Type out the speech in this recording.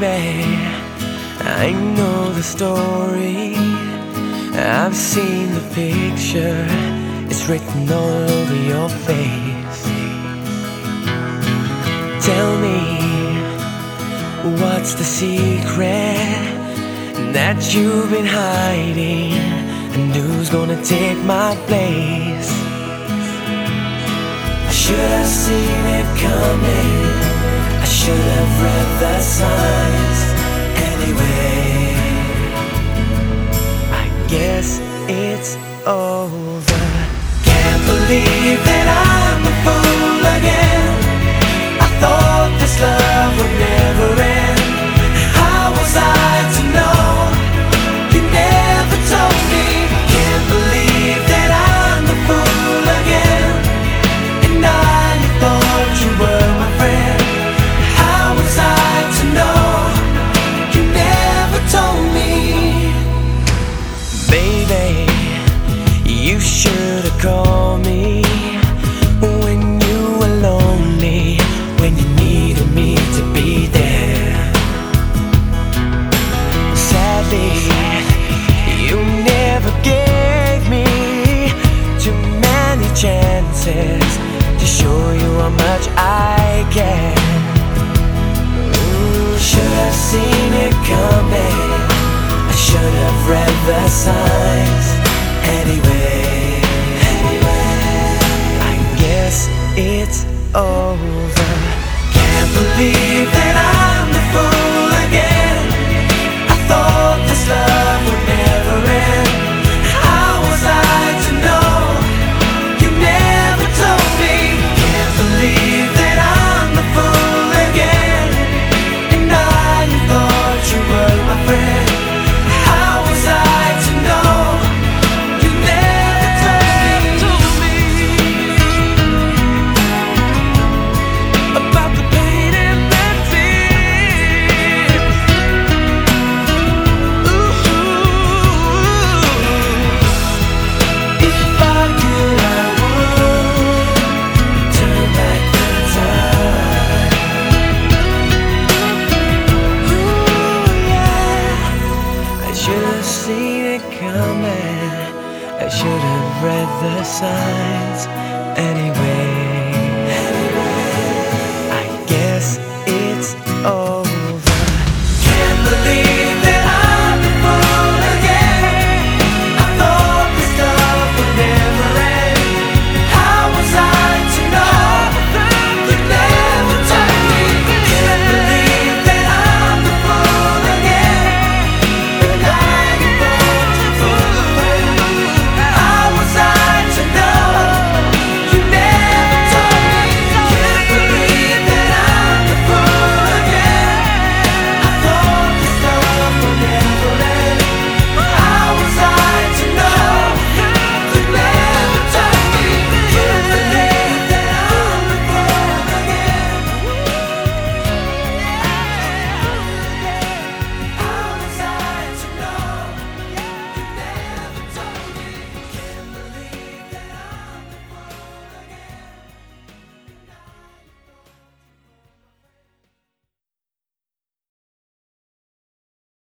baby, I know the story. I've seen the picture, it's written all over your face. Tell me, what's the secret that you've been hiding? And who's gonna take my place? I should have seen it coming, I should have read the signs. Anyway, I guess it's over. Can't believe that I'm a fool again. I thought this love would never end. How was I to know? You never told me. Can't believe that I'm a fool again. And I thought you were my friend. How was I to know? You never told me. Baby, you should have called me when you were lonely, when you needed me to be there. Sadly, you never gave me too many chances to show you how much I care. Should have seen it coming, I should have read the signs. Anyway, I guess it's over. Can't believe that I'm the fool again. I thought this love would never end. How was I to know? You never told me. Can't believe that I'm the fool again. And I thought you were my friend. How was I to know? You never told me about the pain and the tears. Ooh, if I could, I would turn back the time. Ooh, yeah. I should have seen it coming, I should have read the signs. Anyway,